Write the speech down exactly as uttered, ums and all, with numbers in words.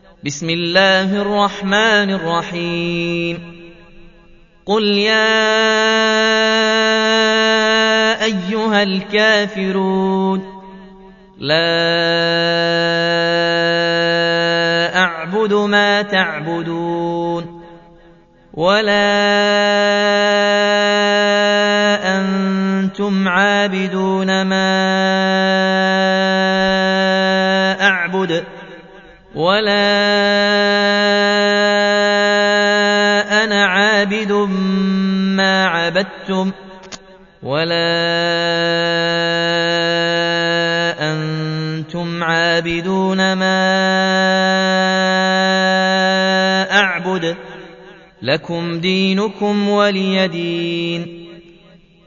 بسم الله الرحمن الرحيم قل يا أيها الكافرون لا أعبد ما تعبدون ولا أنتم عابدون ما أعبد ولا أنا عابد ما عبدتم ولا أنتم عابدون ما أعبد لكم دينكم ولي دين.